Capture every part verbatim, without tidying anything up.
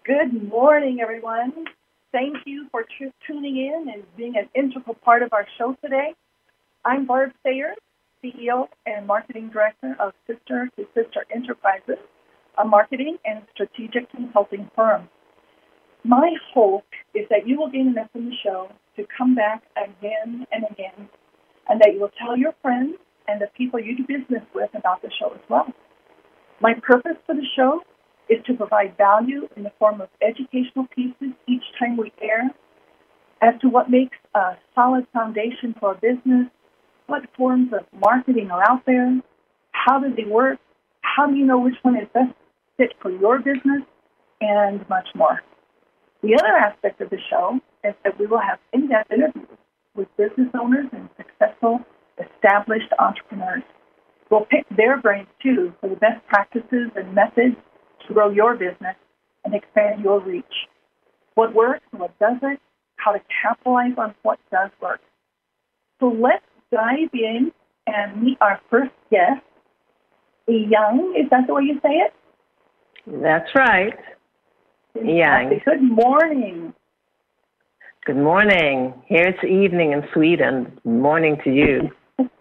Good morning, everyone. Thank you for t- tuning in and being an integral part of our show today. I'm Barb Sayers, C E O and Marketing Director of Sister to Sister Enterprises, a marketing and strategic consulting firm. My hope is that you will gain enough from the show to come back again and again, and that you will tell your friends and the people you do business with about the show as well. My purpose for the show is to provide value in the form of educational pieces each time we air as to what makes a solid foundation for a business, what forms of marketing are out there, how do they work, how do you know which one is best fit for your business, and much more. The other aspect of the show is that we will have in-depth interviews with business owners and successful, established entrepreneurs. We'll pick their brains, too, for the best practices and methods to grow your business and expand your reach. What works and what doesn't, how to capitalize on what does work. So let's dive in and meet our first guest, Young. Is that the way you say it? That's right. Young. Good morning. Good morning. Here it's evening in Sweden. Morning to you.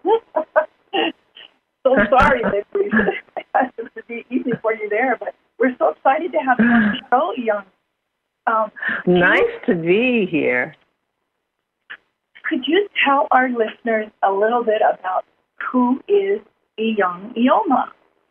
So sorry that we had to be easy for you there, but we're so excited to have you on the show, Young. Um, nice you, to be here. Could you tell our listeners a little bit about who is Young Ioma?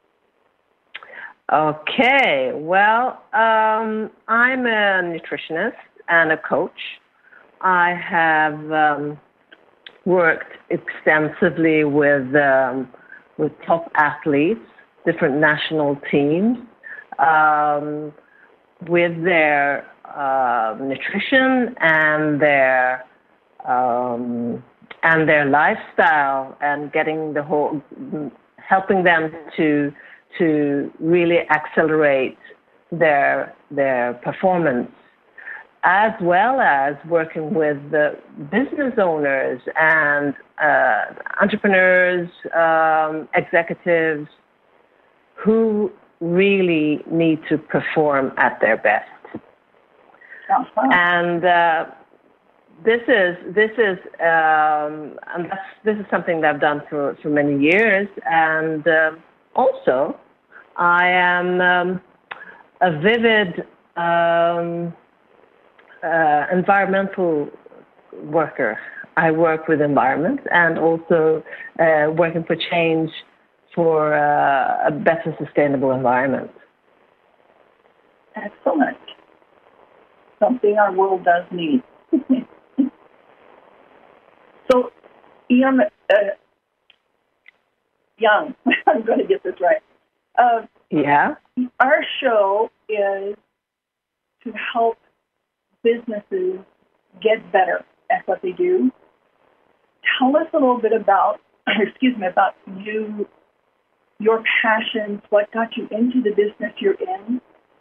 Okay. Well, um, I'm a nutritionist and a coach. I have um, worked extensively with um, with top athletes, different national teams, um, with their uh, nutrition and their um, and their lifestyle, and getting the whole, helping them to to really accelerate their their performance, as well as working with the business owners and uh, entrepreneurs, um, executives who really need to perform at their best. Uh-huh. And uh, this is this is um, and that's, this is something that I've done for, for many years. And uh, also, I am um, a vivid um, Uh, environmental worker. I work with environment and also uh, working for change for uh, a better sustainable environment. Excellent. Something our world does need. So, Ian, uh, Young, I'm going to get this right. Uh, yeah. Our show is to help businesses get better at what they do. Tell us a little bit about, excuse me, about you, your passions, what got you into the business you're in.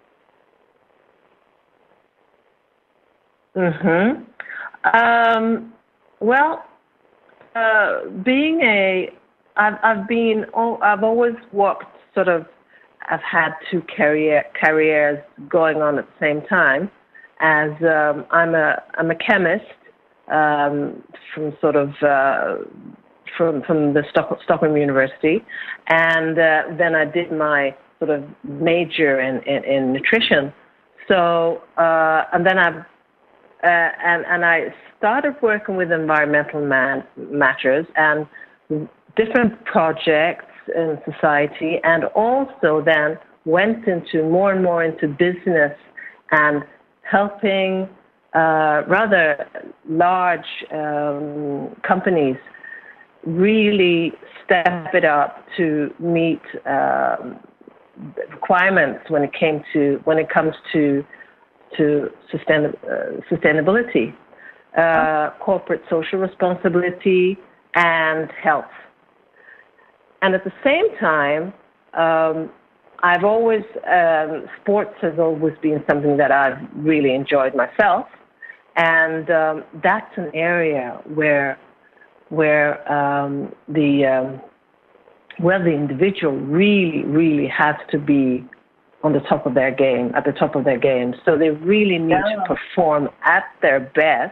Mm-hmm. Um, well, uh, being a, I've, I've been, oh, I've always worked sort of, I've had two career careers going on at the same time. As um, I'm a I'm a chemist um, from sort of uh, from from the Stock, Stockholm University, and uh, then I did my sort of major in, in, in nutrition. So uh, and then I uh, and and I started working with environmental man, matters and different projects in society, and also then went into more and more into business and helping uh, rather large um, companies really step it up to meet um, requirements when it came to when it comes to to sustain, uh, sustainability, uh, corporate social responsibility, and health. And at the same time, um, I've always, um, sports has always been something that I've really enjoyed myself. And um, that's an area where where um, the um, where the individual really, really has to be on the top of their game, at the top of their game. So they really need yeah. to perform at their best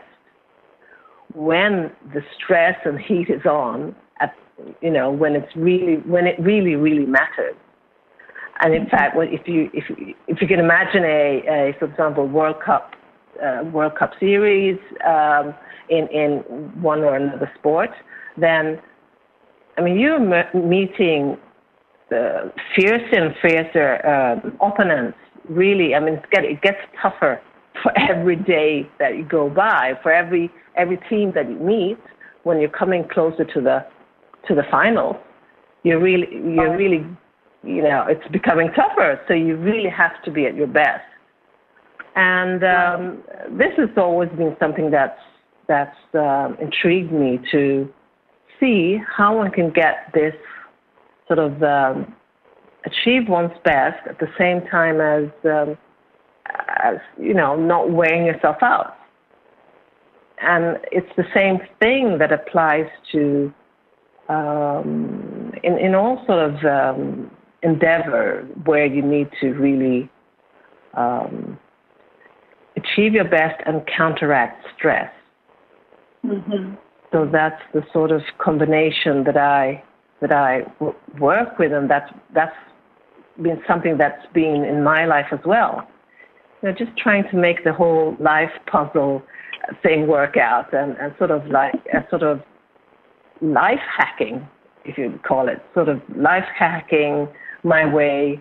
when the stress and heat is on, at, you know, when it's really, when it really, really matters. And in mm-hmm. fact, if you, if you, if you can imagine a, a for example, World Cup, uh, World Cup series um, in, in one or another sport, then, I mean, you're m- meeting the fiercer and fiercer uh, opponents, really. I mean, it's get, it gets tougher for every day that you go by, for every every team that you meet. When you're coming closer to the to the finals, you're really you're really you know it's becoming tougher. So you really have to be at your best. And um, this has always been something that's that's um, intrigued me to see how one can get this sort of um, achieve one's best at the same time as um, as you know not wearing yourself out. And it's the same thing that applies to um, in in all sort of um, endeavor where you need to really um, achieve your best and counteract stress. Mm-hmm. So that's the sort of combination that I that I w- work with, and that's that's been something that's been in my life as well. You know, just trying to make the whole life puzzle thing work out, and, and sort of like a sort of life hacking, if you call it, sort of life hacking my way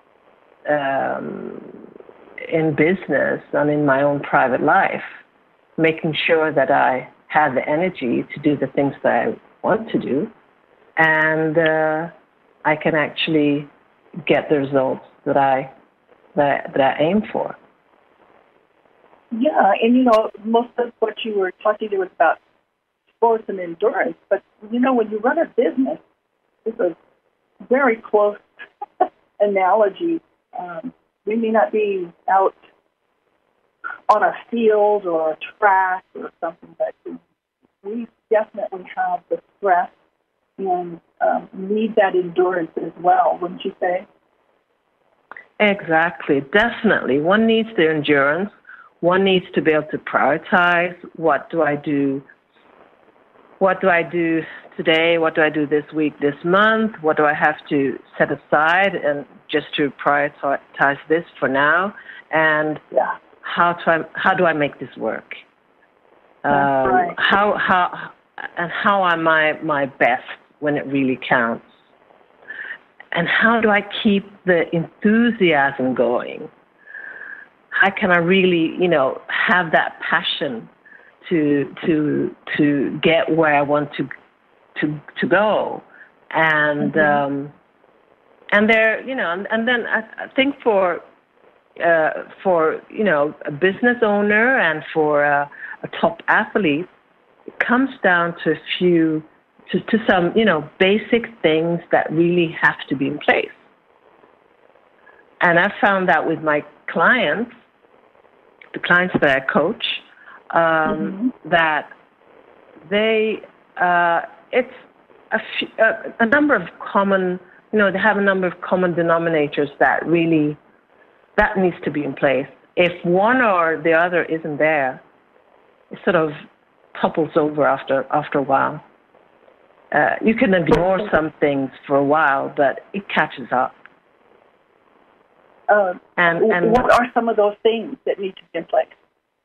um, in business and in my own private life, making sure that I have the energy to do the things that I want to do, and uh, I can actually get the results that I that, that I aim for. Yeah, and you know, most of what you were talking to was about sports and endurance, but you know, when you run a business, it's a very close analogy. Um, we may not be out on a field or a track or something, but we definitely have the stress and um, need that endurance as well, wouldn't you say? Exactly, definitely. One needs the endurance. One needs to be able to prioritize. What do I do? What do I do today? What do I do this week, this month? What do I have to set aside and just to prioritize this for now? And yeah. how do I how do I make this work? That's um, right. How how and how am I my best when it really counts? And how do I keep the enthusiasm going? How can I really, you know, have that passion to to to get where I want to to to go? And mm-hmm. um, and there, you know, and, and then I, I think for uh, for you know a business owner and for a, a top athlete, it comes down to a few to, to some you know basic things that really have to be in place. And I found that with my clients. The clients that I coach, um, mm-hmm. that they, uh, it's a, f- a, a number of common, you know, they have a number of common denominators that really, that needs to be in place. If one or the other isn't there, it sort of topples over after, after a while. Uh, you can ignore some things for a while, but it catches up. Uh, and, and what are some of those things that need to be in place?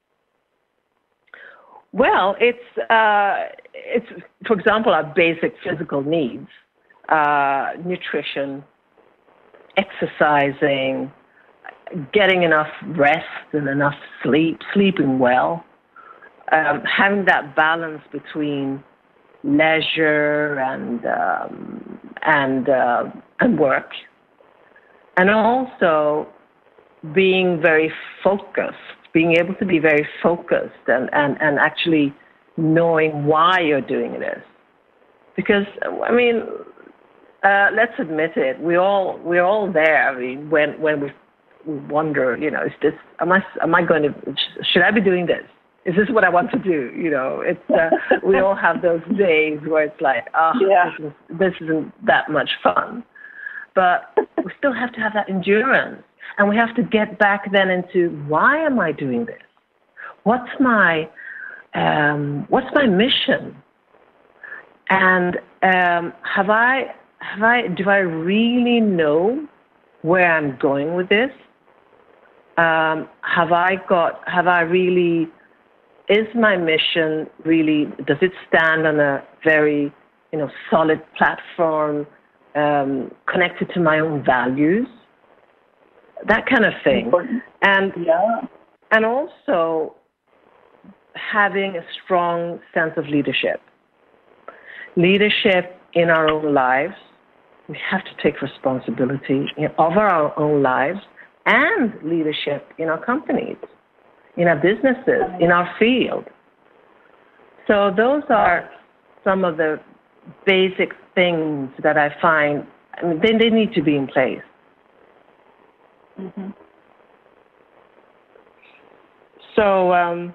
Well, it's uh, it's for example our basic physical needs: uh, nutrition, exercising, getting enough rest and enough sleep, sleeping well, um, having that balance between leisure and um, and uh, and work. And also being very focused, being able to be very focused and, and, and actually knowing why you're doing this. Because, I mean, uh, let's admit it, we all, we're all there. I mean, when, when we wonder, you know, is this, am I, am I going to, should I be doing this? Is this what I want to do? You know, it's, uh, we all have those days where it's like, oh, yeah. this, is, this isn't that much fun. But we still have to have that endurance. And we have to get back then into, why am I doing this? What's my, um, what's my mission? And um, have I, have I, do I really know where I'm going with this? Um, have I got, have I really, is my mission really, does it stand on a very, you know, solid platform, um, connected to my own values? That kind of thing. Important. And, yeah. and also having a strong sense of leadership. Leadership in our own lives. We have to take responsibility of our own lives, and leadership in our companies, in our businesses, in our field. So those are some of the basic things that I find, I mean, they, they need to be in place. Mm-hmm. So, um,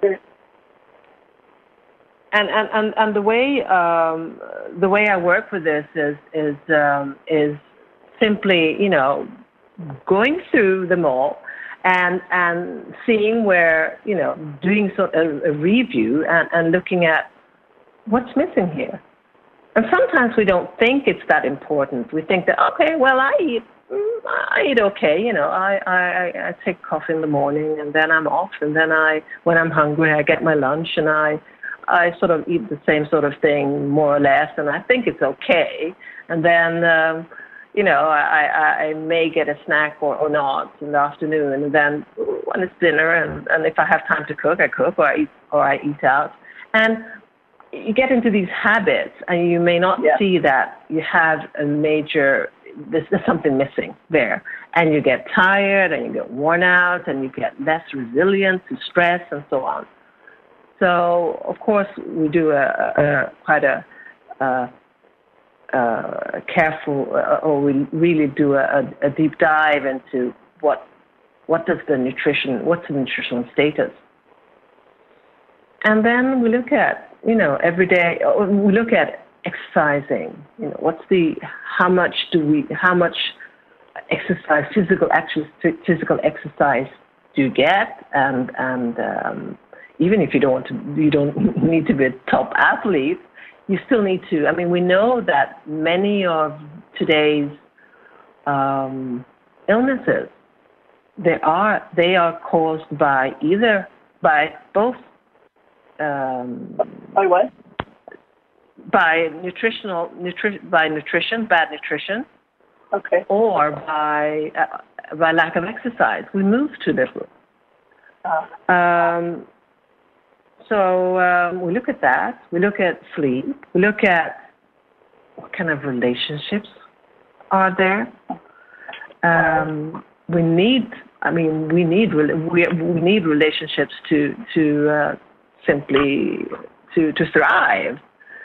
and, and, and, and the way um, the way I work with this is is um, is simply, you know, going through them all and and seeing where, you know, doing sort of a review and, and looking at what's missing here. And sometimes we don't think it's that important. We think that, okay, well, I eat, I eat okay, you know, I, I, I take coffee in the morning and then I'm off, and then I, when I'm hungry, I get my lunch and I, I sort of eat the same sort of thing more or less, and I think it's okay. And then, um, you know, I, I, I may get a snack or, or not in the afternoon, and then when it's dinner, and, and if I have time to cook, I cook, or I eat, or I eat out. And you get into these habits, and you may not yeah. see that you have a major, there's, there's something missing there. And you get tired, and you get worn out, and you get less resilient to stress, and so on. So, of course, we do a, a quite a, a, a careful, uh, or we really do a, a deep dive into what what does the nutrition, what's the nutritional status. And then we look at, you know, every day, we look at exercising. You know, what's the, how much do we, how much exercise, physical actual physical exercise do you get, and and um, even if you don't want to, you don't need to be a top athlete, you still need to. I mean, we know that many of today's um, illnesses, they are they are caused by either by both um, by what? By nutritional nutri- by nutrition, bad nutrition, okay, or by uh, by lack of exercise. We move too little. Uh. Um, So um, we look at that. We look at sleep. We look at what kind of relationships are there. Um, we need. I mean, we need we we need relationships to to uh, simply to to thrive.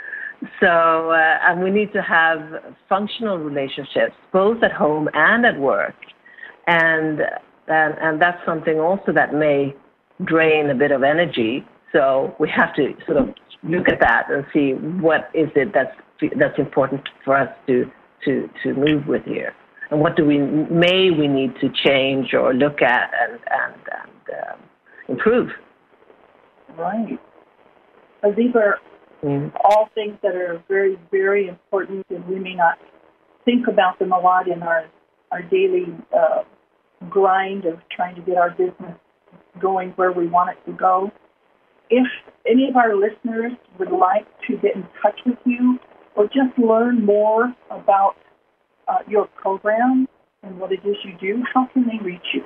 So uh, and we need to have functional relationships both at home and at work, and and and that's something also that may drain a bit of energy. So we have to sort of look at that and see what is it that's that's important for us to to to move with here, and what do we may we need to change or look at and and, and um, improve. Right. Uh, these are mm. all things that are very very important, and we may not think about them a lot in our our daily uh, grind of trying to get our business going where we want it to go. If any of our listeners would like to get in touch with you or just learn more about uh, your program and what it is you do, how can they reach you?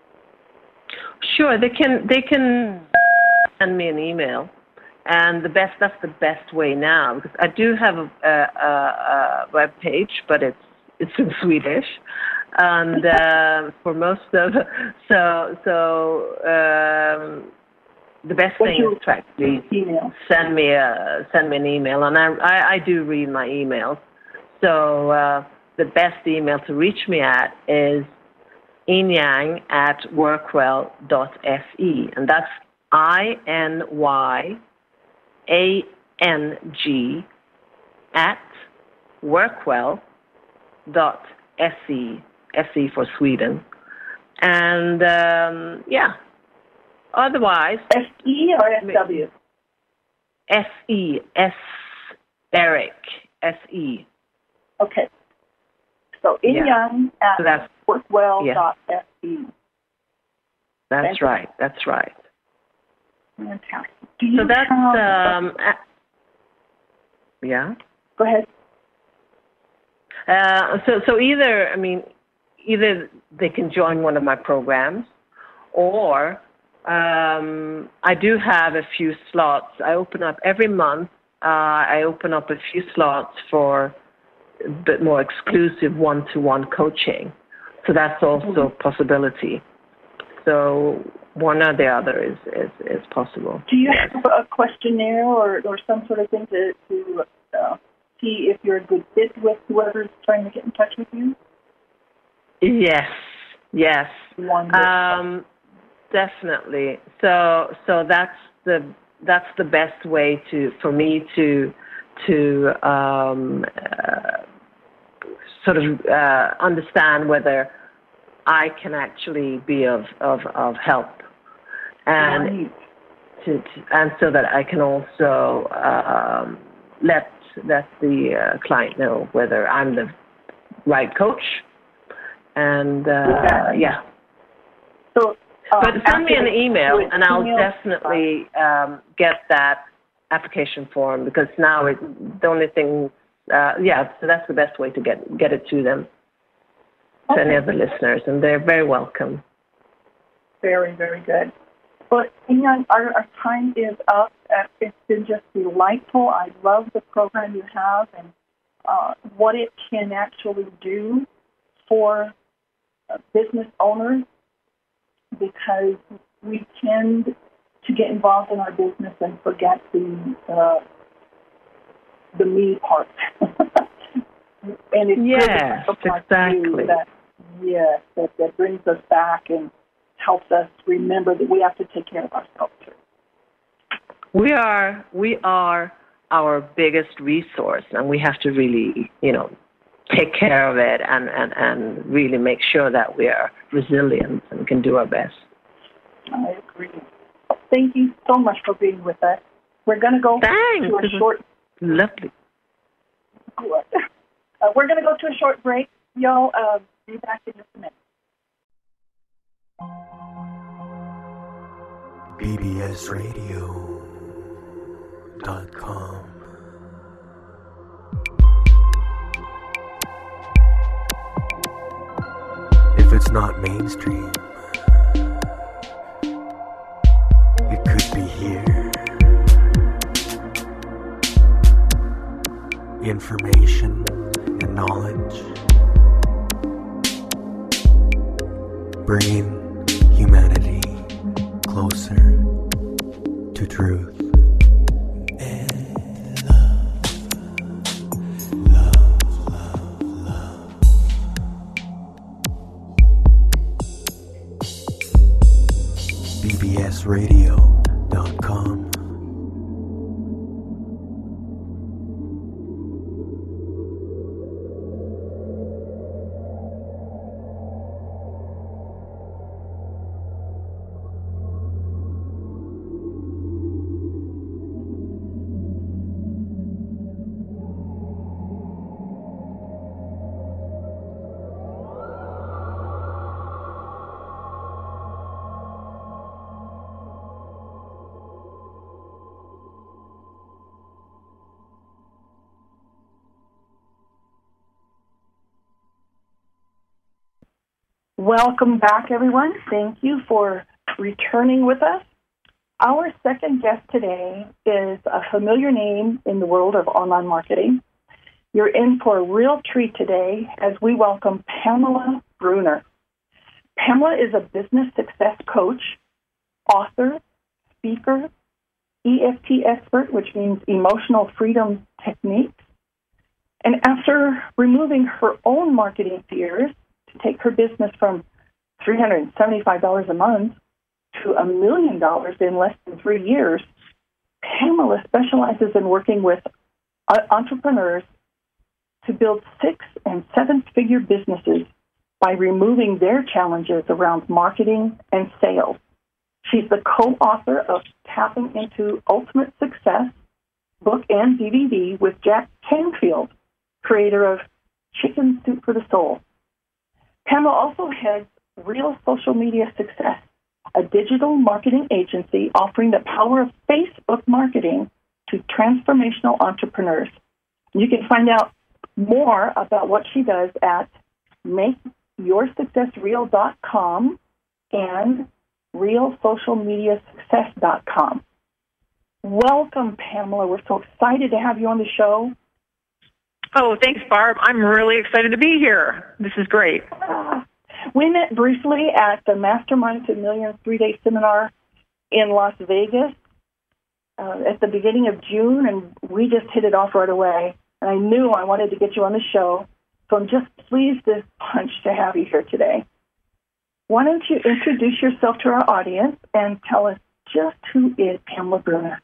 Sure, they can they can send me an email, and the best that's the best way now, because I do have a, a, a web page, but it's it's in Swedish, and uh, for most of so so. Um, The best What's thing is to actually email? send me a send me an email, and I I, I do read my emails. So uh, the best email to reach me at is inyang at workwell dot f e, and that's I N Y A N G at workwell dot f e, F E for Sweden. And, um, yeah, otherwise... S E or S W? S E, S, Eric, S E. Okay. So Inyoung yeah. at so that's, workwell dot F E. Yeah. That's Fantastic. right, that's right. Fantastic. Do you so that's, have... um, uh, yeah? Go ahead. Uh, so, so either, I mean, either they can join one of my programs, or um, I do have a few slots. I open up every month. Uh, I open up a few slots for a bit more exclusive one-to-one coaching. So that's also mm-hmm. a possibility. So one or the other is, is, is possible. Do you have a questionnaire or, or some sort of thing to, to uh, see if you're a good fit with whoever's trying to get in touch with you? Yes, yes, Wonderful. um, definitely. So, so that's the that's the best way to for me to to um, uh, sort of uh, understand whether I can actually be of of, of help, and right. to, to and so that I can also um, let let the uh, client know whether I'm the right coach. And, uh, yeah. So, um, but send me an email, and I'll email, definitely um, get that application form, because now it, the only thing, uh, yeah, so that's the best way to get, get it to them, to okay. any of the listeners, and they're very welcome. Very, very good. But, Inyoung, our, our time is up. It's been just delightful. I love the program you have and uh, what it can actually do for uh, business owners, because we tend to get involved in our business and forget the uh, the me part. And it's yes, like exactly. that, yes, that, that brings us back and helps us remember that we have to take care of ourselves too. We are we are our biggest resource, and we have to really, you know, take care of it and, and, and really make sure that we are resilient and can do our best. I agree. Thank you so much for being with us. We're going to go Thanks. to a short... Lovely. Good. Uh, we're going to go to a short break. Y'all, uh, be back in just a minute. B B S radio dot com. If it's not mainstream, it could be here. Information and knowledge, bringing humanity closer to truth. And love, love, love, love. B B S radio dot com. Welcome back, everyone. Thank you for returning with us. Our second guest today is a familiar name in the world of online marketing. You're in for a real treat today as we welcome Pamela Bruner. Pamela is a business success coach, author, speaker, E F T expert, which means emotional freedom techniques. And after removing her own marketing fears to take her business from three hundred seventy-five dollars a month to a million dollars in less than three years, Pamela specializes in working with entrepreneurs to build six and seven-figure businesses by removing their challenges around marketing and sales. She's the co-author of Tapping into Ultimate Success, book and D V D with Jack Canfield, creator of Chicken Soup for the Soul. Pamela also heads Real Social Media Success, a digital marketing agency offering the power of Facebook marketing to transformational entrepreneurs. You can find out more about what she does at make your success real dot com and real social media success dot com. Welcome, Pamela. We're so excited to have you on the show. Oh, thanks, Barb. I'm really excited to be here. This is great. Uh, we met briefly at the Mastermind to Millions three-day seminar in Las Vegas uh, at the beginning of June, and we just hit it off right away. And I knew I wanted to get you on the show, so I'm just pleased as punch to have you here today. Why don't you introduce yourself to our audience and tell us just who is Pamela Bruner?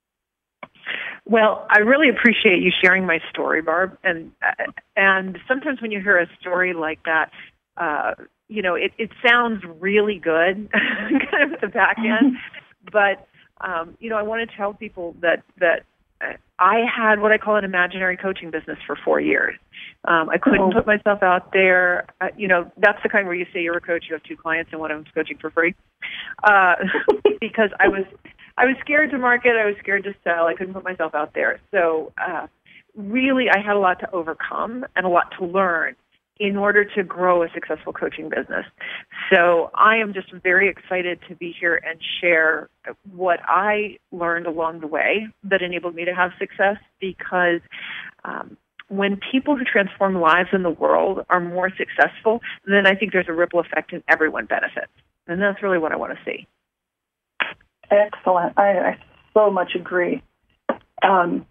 Well, I really appreciate you sharing my story, Barb. And and sometimes when you hear a story like that, uh, you know, it, it sounds really good, kind of at the back end. But um, you know, I want to tell people that that I had what I call an imaginary coaching business for four years. Um, I couldn't oh. put myself out there. Uh, you know, that's the kind where you say you're a coach, you have two clients, and one of them's coaching for free. Uh, because I was. I was scared to market. I was scared to sell. I couldn't put myself out there. So uh, really, I had a lot to overcome and a lot to learn in order to grow a successful coaching business. So I am just very excited to be here and share what I learned along the way that enabled me to have success, because um, when people who transform lives in the world are more successful, then I think there's a ripple effect and everyone benefits. And that's really what I want to see. Excellent. I, I so much agree. Um,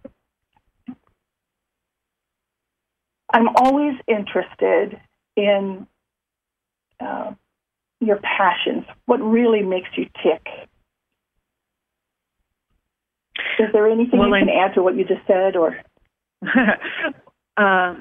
I'm always interested in uh, your passions, what really makes you tick. Is there anything well, you can I'm, add to what you just said? Or um,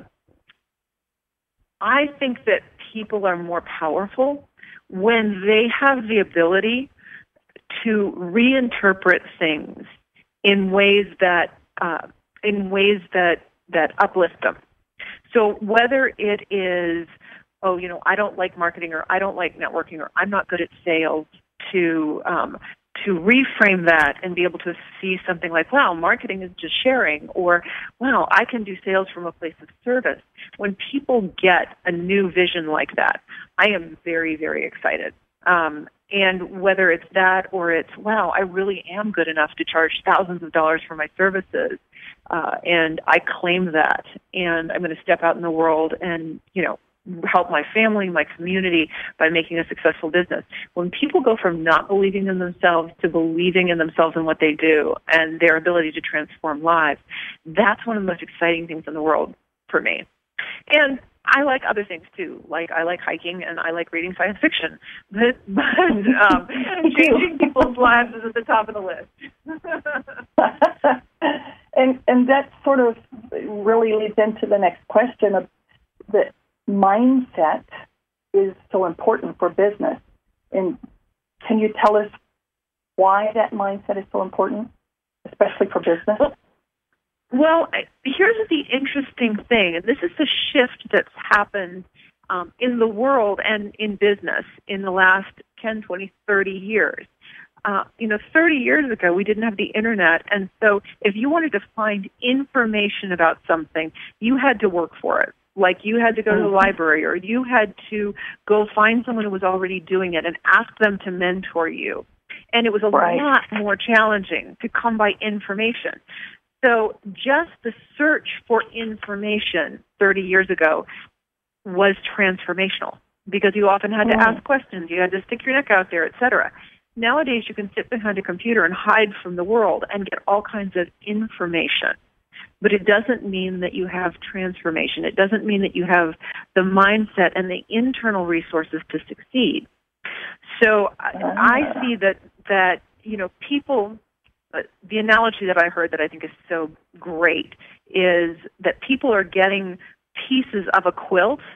I think that people are more powerful when they have the ability to reinterpret things in ways that uh, in ways that that uplift them. So whether it is, oh, you know, I don't like marketing, or I don't like networking, or I'm not good at sales, to um, to reframe that and be able to see something like, wow, marketing is just sharing, or wow, I can do sales from a place of service. When people get a new vision like that, I am very, very excited. Um, and whether it's that or it's, wow, I really am good enough to charge thousands of dollars for my services, uh, and I claim that, and I'm going to step out in the world and, you know, help my family, my community by making a successful business. When people go from not believing in themselves to believing in themselves and what they do and their ability to transform lives, that's one of the most exciting things in the world for me. And I like other things too. Like I like hiking and I like reading science fiction, but, but um, changing people's lives is at the top of the list. and and that sort of really leads into the next question of the mindset is so important for business. And can you tell us why that mindset is so important, especially for business? Well, Well, here's the interesting thing, and this is the shift that's happened um, in the world and in business in the last ten, twenty, thirty years. Uh, you know, thirty years ago, we didn't have the Internet, and so if you wanted to find information about something, you had to work for it. Like you had to go to the library, or you had to go find someone who was already doing it and ask them to mentor you. And it was a right. lot more challenging to come by information. So just the search for information thirty years ago was transformational, because you often had to ask questions, you had to stick your neck out there, et cetera. Nowadays, you can sit behind a computer and hide from the world and get all kinds of information. But it doesn't mean that you have transformation. It doesn't mean that you have the mindset and the internal resources to succeed. So I see that, that you know, people... Uh, the analogy that I heard that I think is so great is that people are getting pieces of a quilt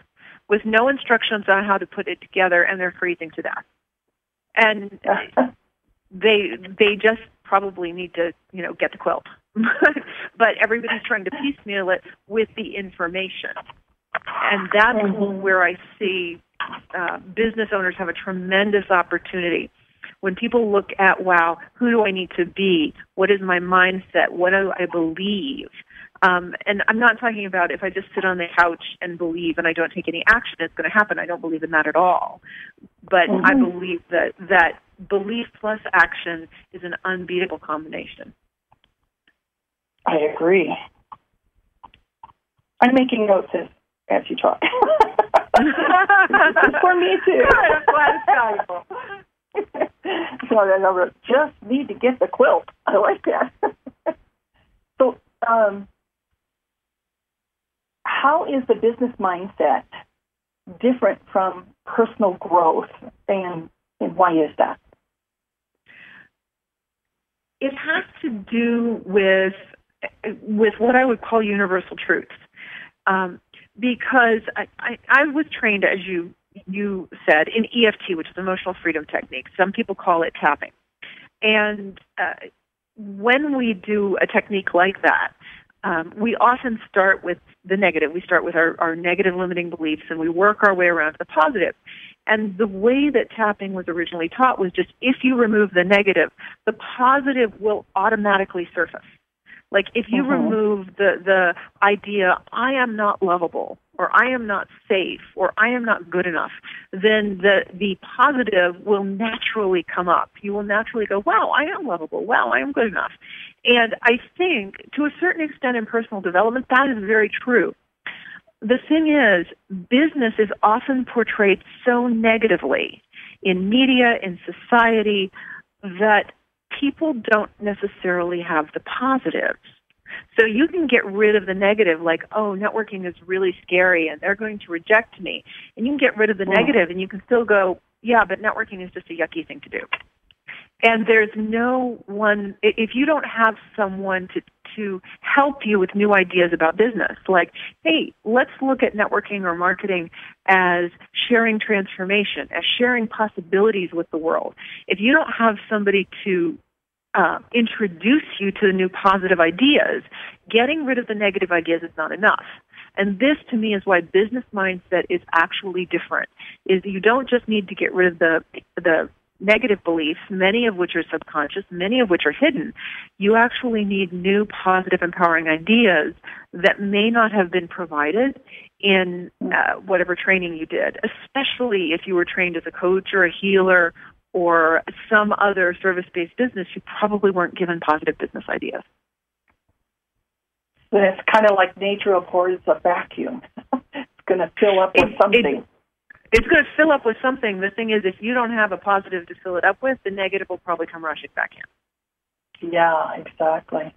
with no instructions on how to put it together, and they're freezing to death. And they they just probably need to, you know, get the quilt. But everybody's trying to piecemeal it with the information. And that's mm-hmm. where I see uh, business owners have a tremendous opportunity. When people look at, wow, who do I need to be? What is my mindset? What do I believe? Um, and I'm not talking about if I just sit on the couch and believe and I don't take any action, it's going to happen. I don't believe in that at all. But mm-hmm. I believe that, that belief plus action is an unbeatable combination. I agree. I'm making notes as, as you talk. For me, too. Good. I'm glad it's valuable. So I just need to get the quilt. I like that. So, um, how is the business mindset different from personal growth, and, and why is that? It has to do with with what I would call universal truths, um, because I, I, I was trained, as you you said, in E F T, which is emotional freedom technique. Some people call it tapping. And uh, when we do a technique like that, um, we often start with the negative. We start with our, our negative limiting beliefs, and we work our way around to the positive. And the way that tapping was originally taught was just if you remove the negative, the positive will automatically surface. Like if you mm-hmm. remove the, the idea, I am not lovable, or I am not safe, or I am not good enough, then the, the positive will naturally come up. You will naturally go, wow, I am lovable. Wow, I am good enough. And I think to a certain extent in personal development, that is very true. The thing is, business is often portrayed so negatively in media, in society, that people don't necessarily have the positives. So you can get rid of the negative, like, oh, networking is really scary and they're going to reject me. And you can get rid of the mm. negative and you can still go, yeah, but networking is just a yucky thing to do. And there's no one, if you don't have someone to, to help you with new ideas about business, like, hey, let's look at networking or marketing as sharing transformation, as sharing possibilities with the world. If you don't have somebody to uh, introduce you to the new positive ideas, getting rid of the negative ideas is not enough. And this, to me, is why business mindset is actually different, is you don't just need to get rid of the the negative beliefs, many of which are subconscious, many of which are hidden. You actually need new, positive, empowering ideas that may not have been provided in uh, whatever training you did, especially if you were trained as a coach or a healer or some other service-based business. You probably weren't given positive business ideas. Then it's kind of like nature abhors a vacuum. It's going to fill up with it, something. It, It's going to fill up with something. The thing is, if you don't have a positive to fill it up with, the negative will probably come rushing back in. Yeah, exactly.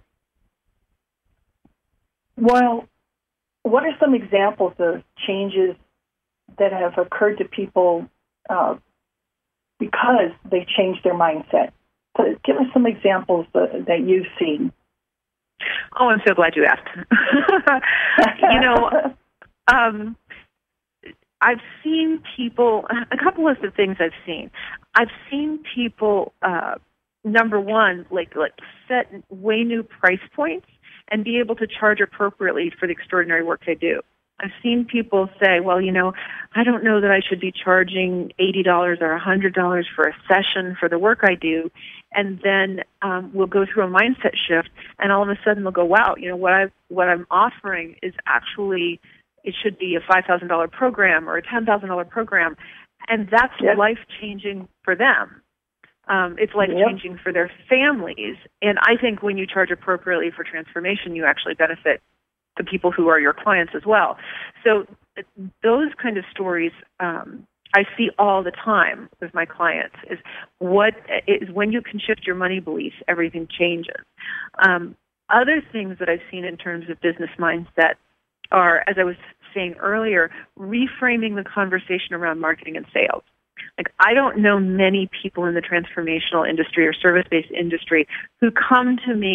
Well, what are some examples of changes that have occurred to people uh, because they changed their mindset? So give us some examples uh, that you've seen. Oh, I'm so glad you asked. you know, um, I've seen people, a couple of the things I've seen. I've seen people, uh, number one, like, like set way new price points and be able to charge appropriately for the extraordinary work they do. I've seen people say, well, you know, I don't know that I should be charging eighty dollars or one hundred dollars for a session for the work I do. And then um, we'll go through a mindset shift, and all of a sudden they'll go, wow, you know, what, I've, what I'm offering is actually, it should be a five thousand dollars program or a ten thousand dollars program. And that's yep. life-changing for them. Um, it's life-changing yep. for their families. And I think when you charge appropriately for transformation, you actually benefit the people who are your clients as well. So those kind of stories um, I see all the time with my clients is what is when you can shift your money beliefs, everything changes. Um, other things that I've seen in terms of business mindset are, as I was saying earlier, reframing the conversation around marketing and sales. Like, I don't know many people in the transformational industry or service-based industry who come to me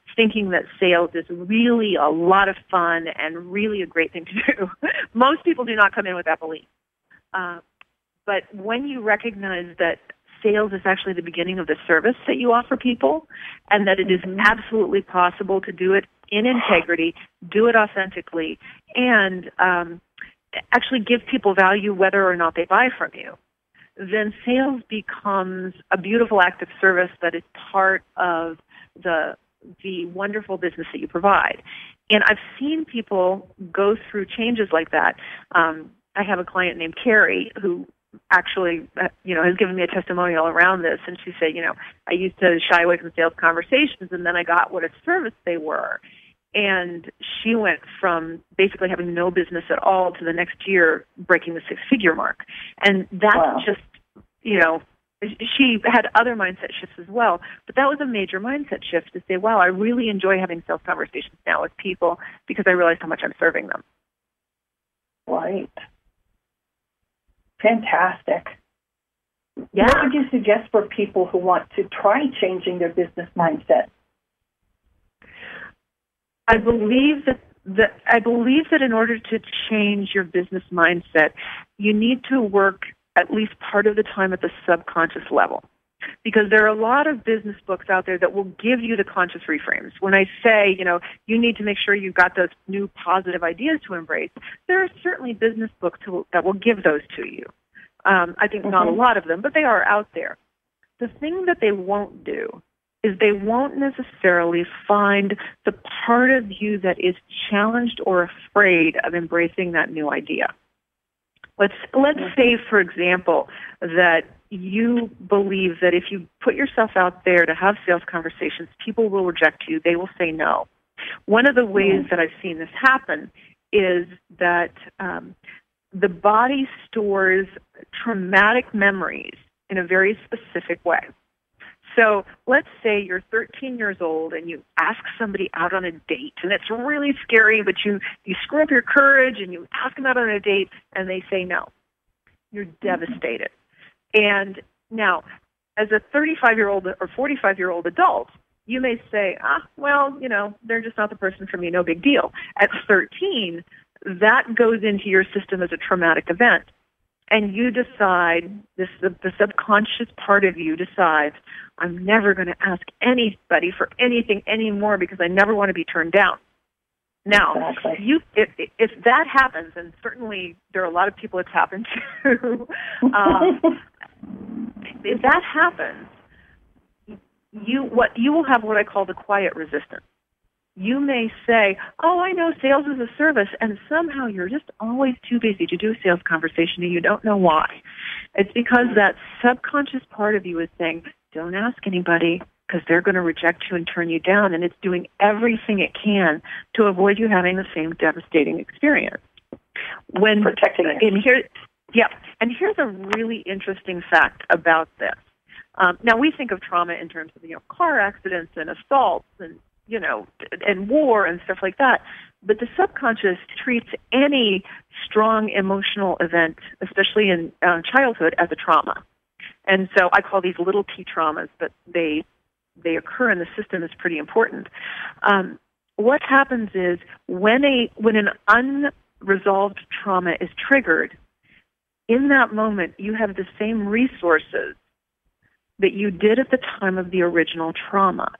thinking that sales is really a lot of fun and really a great thing to do. Most people do not come in with that belief. Uh, but when you recognize that sales is actually the beginning of the service that you offer people, and that it is absolutely possible to do it in integrity, do it authentically, and um, actually give people value whether or not they buy from you, then sales becomes a beautiful act of service that is part of the the wonderful business that you provide. And I've seen people go through changes like that. Um, I have a client named Carrie who actually, uh, you know, has given me a testimonial around this, and she said, you know, I used to shy away from sales conversations, and then I got what a service they were. And she went from basically having no business at all to the next year breaking the six-figure mark. And that's Wow. just, you know, she had other mindset shifts as well, but that was a major mindset shift to say, wow, I really enjoy having sales conversations now with people because I realize how much I'm serving them. Right. Fantastic. Yeah. What would you suggest for people who want to try changing their business mindset? I believe that, that I believe that in order to change your business mindset, you need to work at least part of the time at the subconscious level. Because there are a lot of business books out there that will give you the conscious reframes. When I say, you know, you need to make sure you've got those new positive ideas to embrace, there are certainly business books to, that will give those to you. Um, I think mm-hmm. not a lot of them, but they are out there. The thing that they won't do is they won't necessarily find the part of you that is challenged or afraid of embracing that new idea. Let's let's say, for example, that you believe that if you put yourself out there to have sales conversations, people will reject you. They will say no. One of the ways that I've seen this happen is that um, the body stores traumatic memories in a very specific way. So let's say you're thirteen years old and you ask somebody out on a date, and it's really scary, but you, you screw up your courage and you ask them out on a date and they say no. You're devastated. And now, as a thirty-five-year-old or forty-five-year-old adult, you may say, ah, well, you know, they're just not the person for me, no big deal. At thirteen, that goes into your system as a traumatic event. And you decide, this the, the subconscious part of you decides, I'm never going to ask anybody for anything anymore because I never want to be turned down. Now, exactly. you, if, if that happens, and certainly there are a lot of people it's happened to, um, if that happens, you what you will have what I call the quiet resistance. You may say, oh, I know sales is a service, and somehow you're just always too busy to do a sales conversation, and you don't know why. It's because that subconscious part of you is saying, don't ask anybody because they're going to reject you and turn you down, and it's doing everything it can to avoid you having the same devastating experience. When Protecting it. And here, yeah, and here's a really interesting fact about this. Um, now, we think of trauma in terms of, you know, car accidents and assaults and you know, and war and stuff like that. But the subconscious treats any strong emotional event, especially in uh, childhood, as a trauma. And so I call these little T traumas, but they they occur in the system is pretty important. Um, what happens is when a when an unresolved trauma is triggered, in that moment you have the same resources that you did at the time of the original trauma.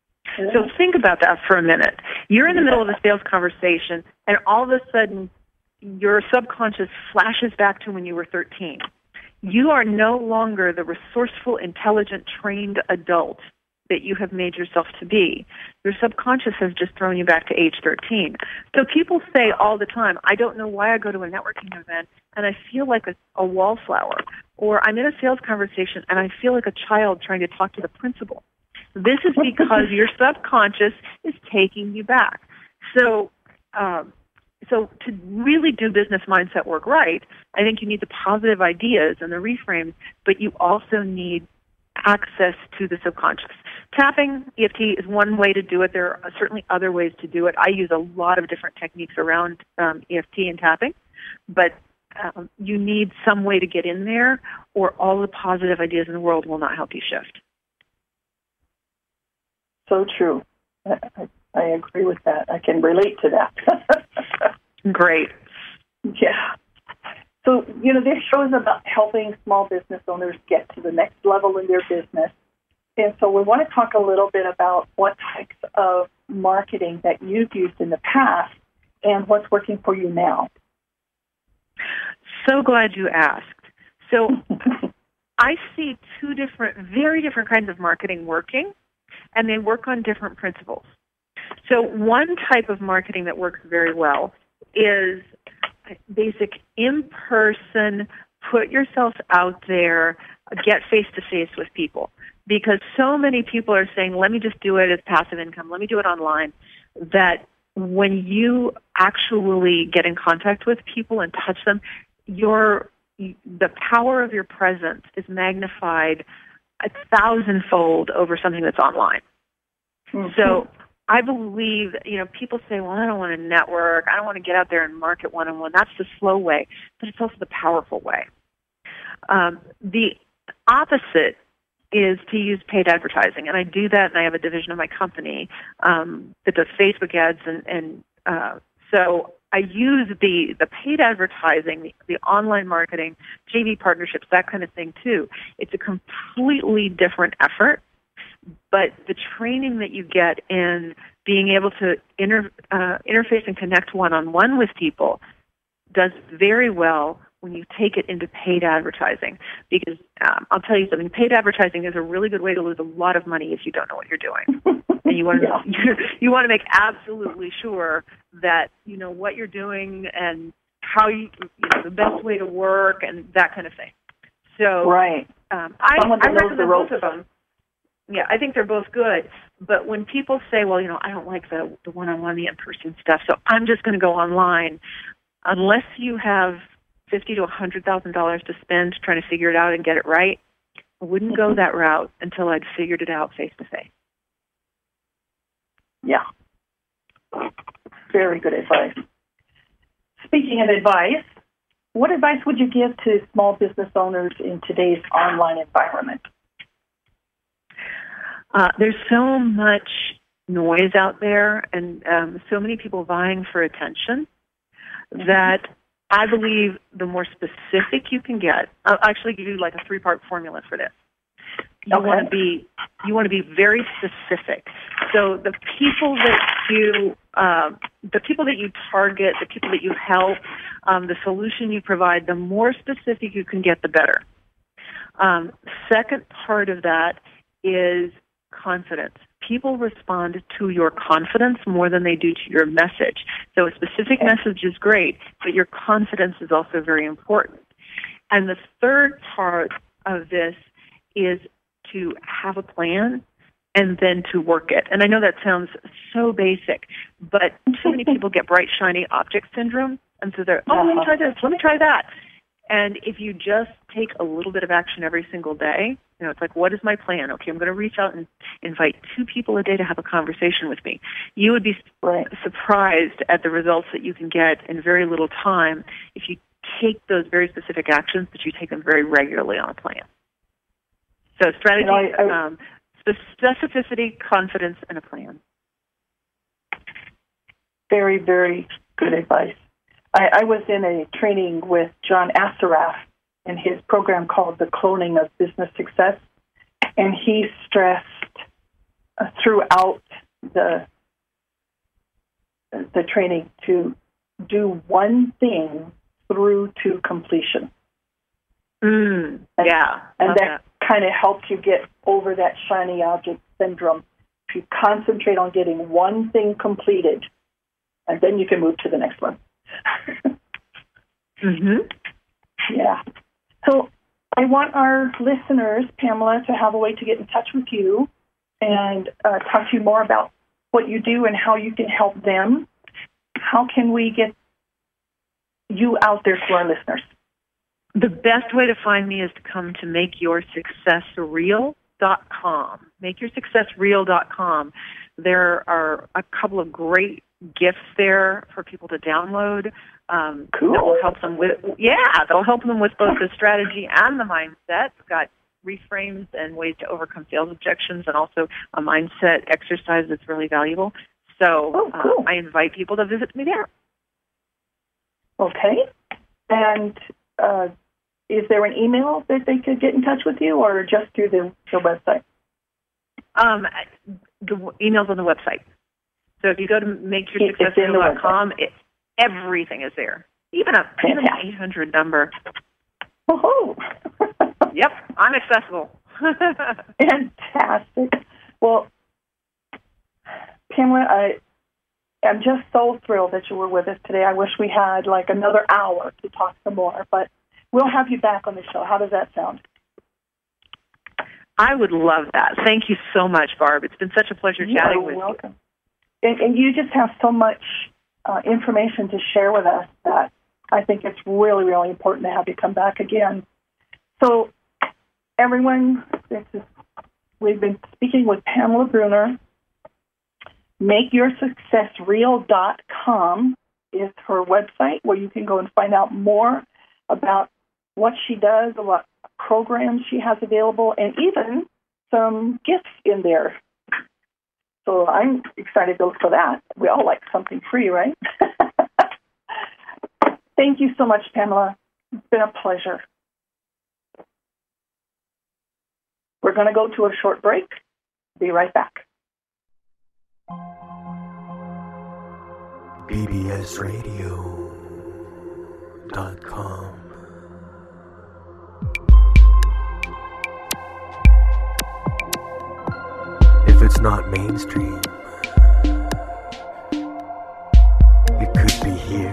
So think about that for a minute. You're in the middle of a sales conversation, and all of a sudden, your subconscious flashes back to when you were thirteen. You are no longer the resourceful, intelligent, trained adult that you have made yourself to be. Your subconscious has just thrown you back to age thirteen. So people say all the time, I don't know why I go to a networking event, and I feel like a, a wallflower. Or I'm in a sales conversation, and I feel like a child trying to talk to the principal. This is because your subconscious is taking you back. So, um, so to really do business mindset work right, I think you need the positive ideas and the reframes, but you also need access to the subconscious. Tapping E F T is one way to do it. There are certainly other ways to do it. I use a lot of different techniques around um, E F T and tapping, but um, you need some way to get in there, or all the positive ideas in the world will not help you shift. So true. I, I agree with that. I can relate to that. Great. Yeah. So, you know, this show is about helping small business owners get to the next level in their business. And so we want to talk a little bit about what types of marketing that you've used in the past and what's working for you now. So glad you asked. So I see two different, very different kinds of marketing working, and they work on different principles. So one type of marketing that works very well is basic in-person, put yourself out there, get face-to-face with people. Because so many people are saying, let me just do it as passive income, let me do it online, that when you actually get in contact with people and touch them, your the power of your presence is magnified a thousandfold over something that's online. Mm-hmm. So I believe, you know, people say, well, I don't want to network. I don't want to get out there and market one-on-one. That's the slow way, but it's also the powerful way. Um, the opposite is to use paid advertising, and I do that, and I have a division of my company um, that does Facebook ads, and, and uh, so I use the, the paid advertising, the, the online marketing, J V partnerships, that kind of thing, too. It's a completely different effort. But the training that you get in being able to inter, uh, interface and connect one-on-one with people does very well when you take it into paid advertising. Because um, I'll tell you something, paid advertising is a really good way to lose a lot of money if you don't know what you're doing. And you want to yeah. you, you want to make absolutely sure that you know what you're doing and how you, you know, the best way to work and that kind of thing. So right. um, I, I recommend both of them. Yeah, I think they're both good. But when people say, well, you know, I don't like the, the one-on-one, the in-person stuff, so I'm just going to go online, unless you have fifty thousand to one hundred thousand dollars to spend trying to figure it out and get it right, I wouldn't go that route until I'd figured it out face-to-face. Yeah. Very good advice. Speaking of advice, what advice would you give to small business owners in today's online environment? Uh, there's so much noise out there and um, so many people vying for attention that I believe the more specific you can get, I'll actually give you like a three-part formula for this. You okay. want to be you want to be very specific. So the people that you uh, the people that you target, the people that you help, um, the solution you provide, the more specific you can get, the better. Um, second part of that is confidence. People respond to your confidence more than they do to your message. So a specific message is great, but your confidence is also very important. And the third part of this is to have a plan and then to work it. And I know that sounds so basic, but so many people get bright, shiny object syndrome, and so they're, oh, let me try this, let me try that. And if you just take a little bit of action every single day, you know, it's like, what is my plan? Okay, I'm going to reach out and invite two people a day to have a conversation with me. You would be right. surprised at the results that you can get in very little time if you take those very specific actions, but you take them very regularly on a plan. So strategy, you know, I, I, um, specificity, confidence, and a plan. Very, very good advice. I, I was in a training with John Assaraf in his program called The Cloning of Business Success, and he stressed uh, throughout the the training to do one thing through to completion. Mm, yeah. And, and that, that. kind of helps you get over that shiny object syndrome. If you concentrate on getting one thing completed, and then you can move to the next one. mm-hmm. Yeah. So I want our listeners, Pamela, to have a way to get in touch with you and uh, talk to you more about what you do and how you can help them. How can we get you out there to our listeners? The best way to find me is to come to make your success real dot com. make your success real dot com. There are a couple of great gifts there for people to download. Um, cool. That will help them with, yeah, that'll help them with both the strategy and the mindset. It's got reframes and ways to overcome sales objections, and also a mindset exercise that's really valuable. So oh, cool. uh, I invite people to visit me there. Okay. And uh, is there an email that they could get in touch with you, or just through the, the website? Um, the email's on the website. So if you go to make your success real dot com, it, everything is there. Even a even an eight hundred number. Oh. Yep, I'm accessible. Fantastic. Well, Pamela, I am just so thrilled that you were with us today. I wish we had like another hour to talk some more, but we'll have you back on the show. How does that sound? I would love that. Thank you so much, Barb. It's been such a pleasure chatting with you. You're welcome. And, and you just have so much uh, information to share with us that I think it's really, really important to have you come back again. So, everyone, this is, we've been speaking with Pamela Bruner. make your success real dot com is her website where you can go and find out more about what she does, what programs she has available, and even some gifts in there. So I'm excited to look for that. We all like something free, right? Thank you so much, Pamela. It's been a pleasure. We're going to go to a short break. Be right back. B B S radio dot com. If it's not mainstream, it could be here.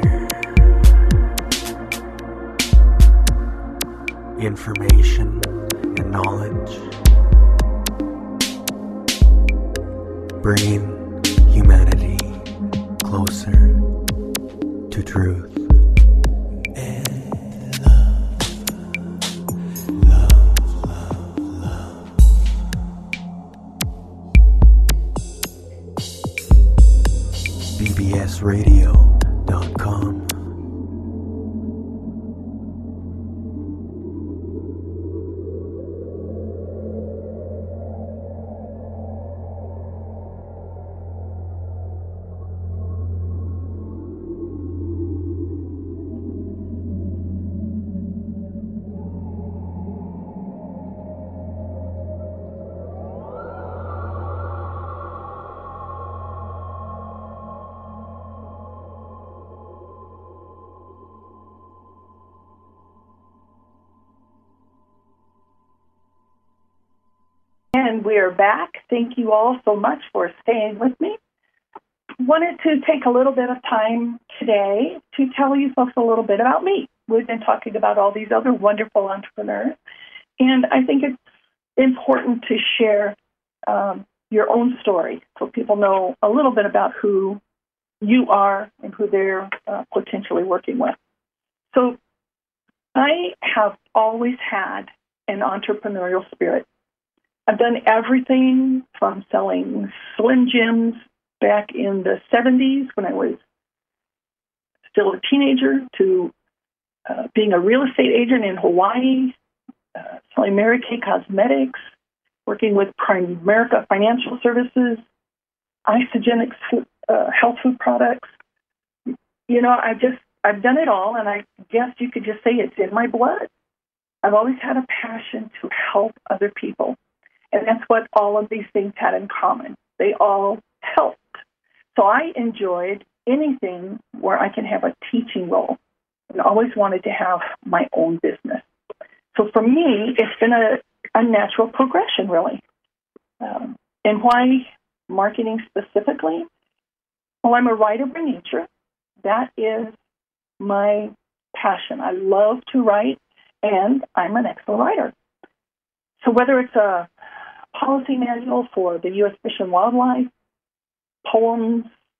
Information and knowledge, bringing humanity closer to truth. And love, love, love, love. B B S radio dot com. And we are back. Thank you all so much for staying with me. Wanted to take a little bit of time today to tell you folks a little bit about me. We've been talking about all these other wonderful entrepreneurs, and I think it's important to share um, your own story so people know a little bit about who you are and who they're uh, potentially working with. So I have always had an entrepreneurial spirit. I've done everything from selling Slim Jims back in the seventies when I was still a teenager to uh, being a real estate agent in Hawaii, uh, selling Mary Kay Cosmetics, working with Primerica Financial Services, Isogenics food, uh, health food products. You know, I just, I've done it all, and I guess you could just say it's in my blood. I've always had a passion to help other people. And that's what all of these things had in common. They all helped. So I enjoyed anything where I can have a teaching role and always wanted to have my own business. So for me, it's been a, a natural progression, really. Um, and why marketing specifically? Well, I'm a writer by nature. That is my passion. I love to write, and I'm an excellent writer. So whether it's a policy manual for the U S Fish and Wildlife, poems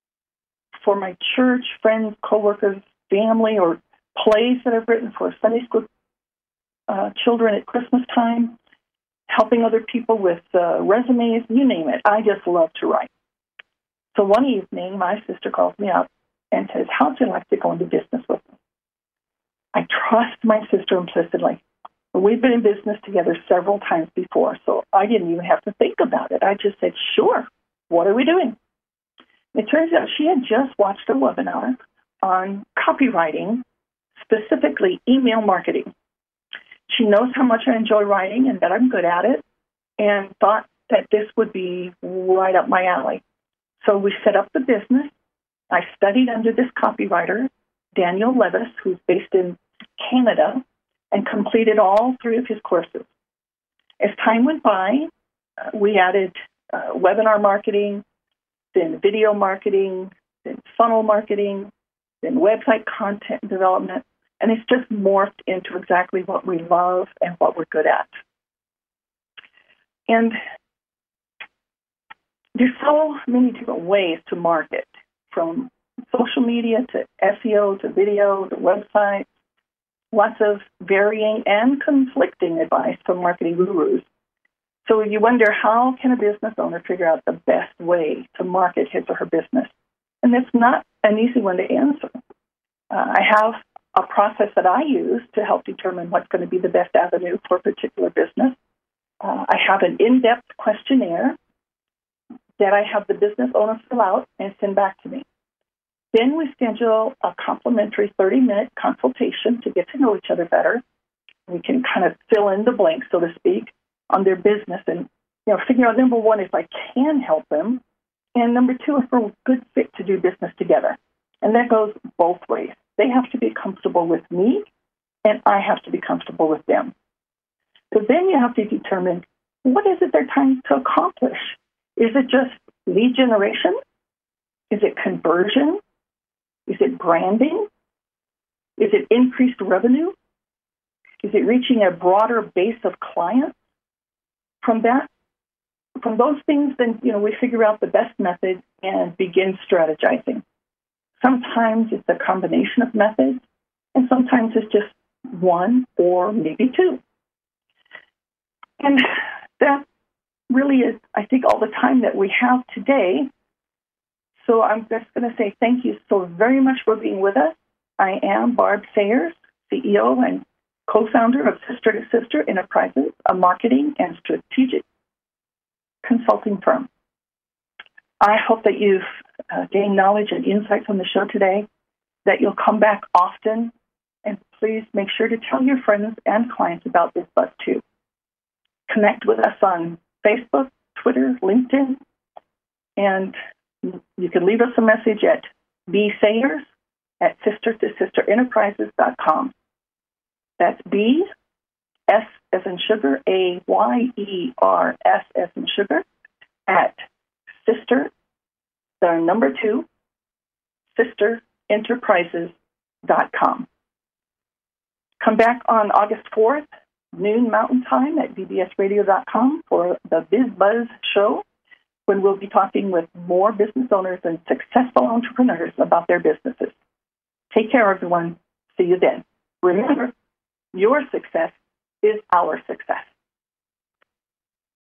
for my church, friends, coworkers, family, or plays that I've written for Sunday school uh, children at Christmas time, helping other people with uh, resumes, you name it. I just love to write. So one evening, my sister calls me up and says, "How'd you like to go into business with me?" I trust my sister implicitly. We've been in business together several times before, so I didn't even have to think about it. I just said, sure, what are we doing? It turns out she had just watched a webinar on copywriting, specifically email marketing. She knows how much I enjoy writing and that I'm good at it, and thought that this would be right up my alley. So we set up the business. I studied under this copywriter, Daniel Levis, who's based in Canada, and completed all three of his courses. As time went by, uh, we added uh, webinar marketing, then video marketing, then funnel marketing, then website content development, and it's just morphed into exactly what we love and what we're good at. And there's so many different ways to market, from social media to S E O to video to websites, lots of varying and conflicting advice from marketing gurus. So you wonder, how can a business owner figure out the best way to market his or her business? And it's not an easy one to answer. Uh, I have a process that I use to help determine what's going to be the best avenue for a particular business. Uh, I have an in-depth questionnaire that I have the business owner fill out and send back to me. Then we schedule a complimentary thirty-minute consultation to get to know each other better. We can kind of fill in the blanks, so to speak, on their business and, you know, figure out, number one, if I can help them, and number two, if we're a good fit to do business together. And that goes both ways. They have to be comfortable with me, and I have to be comfortable with them. So then you have to determine, what is it they're trying to accomplish? Is it just lead generation? Is it conversion? Is it branding? Is it increased revenue? Is it reaching a broader base of clients? From that, from those things, then, you know, we figure out the best method and begin strategizing. Sometimes it's a combination of methods, and sometimes it's just one or maybe two. And that really is, I think, all the time that we have today. So I'm just going to say thank you so very much for being with us. I am Barb Sayers, C E O and co-founder of Sister to Sister Enterprises, a marketing and strategic consulting firm. I hope that you've uh, gained knowledge and insight from the show today, that you'll come back often, and please make sure to tell your friends and clients about this buzz too. Connect with us on Facebook, Twitter, LinkedIn, and you can leave us a message at bsayers at sister to sister enterprises dot com. That's B, S as in sugar, A Y E R S as in sugar, at sister, the number two, sister enterprises dot com. Come back on August fourth, noon Mountain Time at b b s radio dot com for the Biz Buzz show, when we'll be talking with more business owners and successful entrepreneurs about their businesses. Take care, everyone. See you then. Remember, your success is our success.